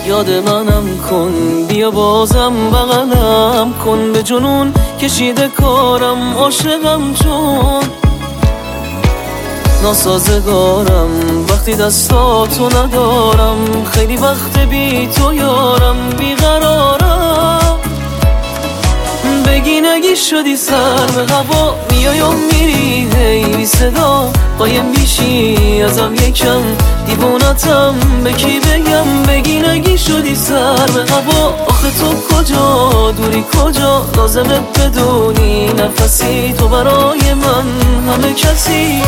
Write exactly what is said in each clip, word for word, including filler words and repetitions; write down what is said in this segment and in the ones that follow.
یاد منم کن، بیا بازم بغلم کن، به جنون کشیده کارم، عاشقم چون ناسازگارم، وقتی دستاتو ندارم، خیلی وقت بی تو یارم، بیقرارم. بگی نگی شدی سر به هوا، میای و میری هی بی صدا، قایم میشی ازم یکم، دیوونتم به کی بگم. بگی نگی شدی سر به هوا، آخه تو کجا دوری کجا، لازمه بدونی نفسی تو برای من همه کسی.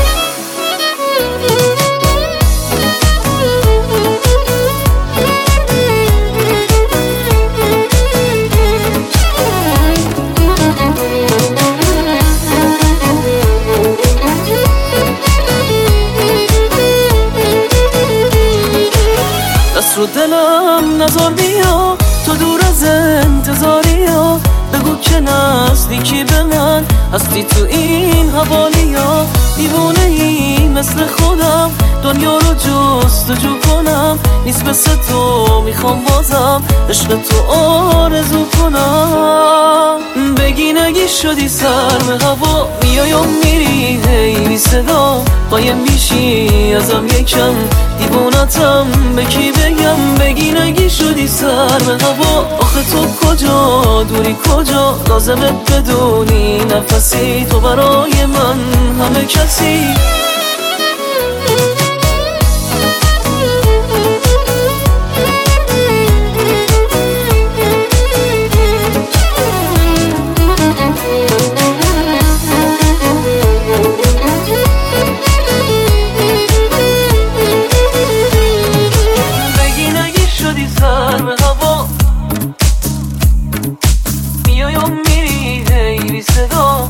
دست رو دلم نزار بیا، تو دور از انتظاری ها، بگو که نزدیکی به من هستی تو این حوالی ها. دیوونه ای مثل خودم، دنیا رو جستجو کنم، نیست مثل تو میخوام بازم عشق تو آرزو کنم. بگی نگی شدی سر به هوا، میای و میری هی بی صدا، قایم میشی ازم یکم، دیوونتم به کی بگم. بگی نگی شدی سر به هوا، آخه تو کجا دوری کجا، لازمه بدونی نفسی تو برای من همه کسی. میای و میری هی بی صدا،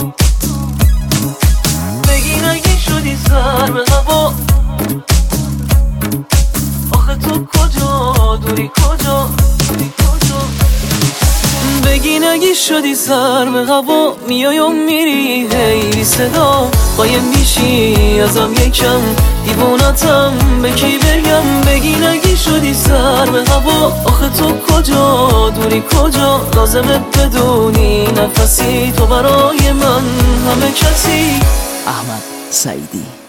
بگی نگی شدی سر به هوا، آخه تو کجا دوری کجا، دوری کجا. بگی نگی شدی سر به هوا، میای و میری هی بی صدا، قایم میشی ازم یکم، دیوونتم به کی بگم. بگی نگی شدی سر به هوا، آخه تو کجا دوری کجا، لازمه بدونی نفسی تو برای من همه کسی. احمد سعیدی.